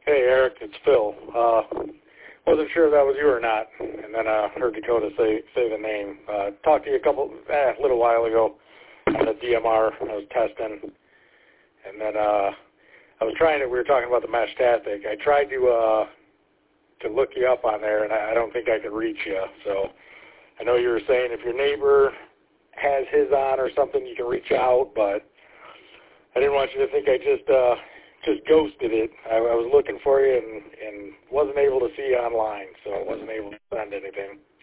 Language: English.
Hey, Eric, it's Phil. Wasn't sure if that was you or not, and then heard Dakota say the name. Talked to you a little while ago on the DMR. I was testing, and then we were talking about the Mesh-Tastic. I tried to look you up on there, and I don't think I could reach you. So I know you were saying if your neighbor has his on or something, you can reach out, but I didn't want you to think I just ghosted it. I was looking for you and wasn't able to see you online, so I wasn't able to send anything.